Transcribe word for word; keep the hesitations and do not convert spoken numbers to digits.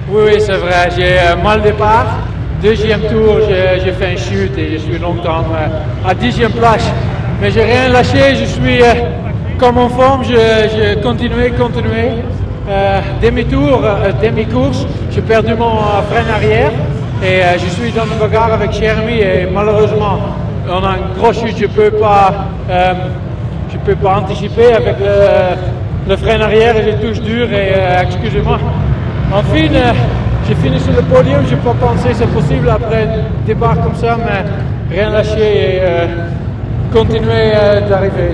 Oui, oui, c'est vrai. J'ai euh, mal départ. Deuxième tour, j'ai, j'ai fait une chute et je suis longtemps euh, à dixième place. Mais j'ai rien lâché. Je suis euh, comme en forme. Je, je continué, continué. Euh, demi-tour, euh, demi-course, j'ai perdu mon euh, frein arrière et euh, je suis dans une bagarre avec Jeremy et malheureusement on a une grosse chute. Je peux pas, euh, je peux pas anticiper avec le, le frein arrière et je touche dur et euh, excusez-moi. Enfin, euh, j'ai fini sur le podium. Je peux penser c'est possible après un départ comme ça, mais rien lâcher et euh, continuer euh, d'arriver.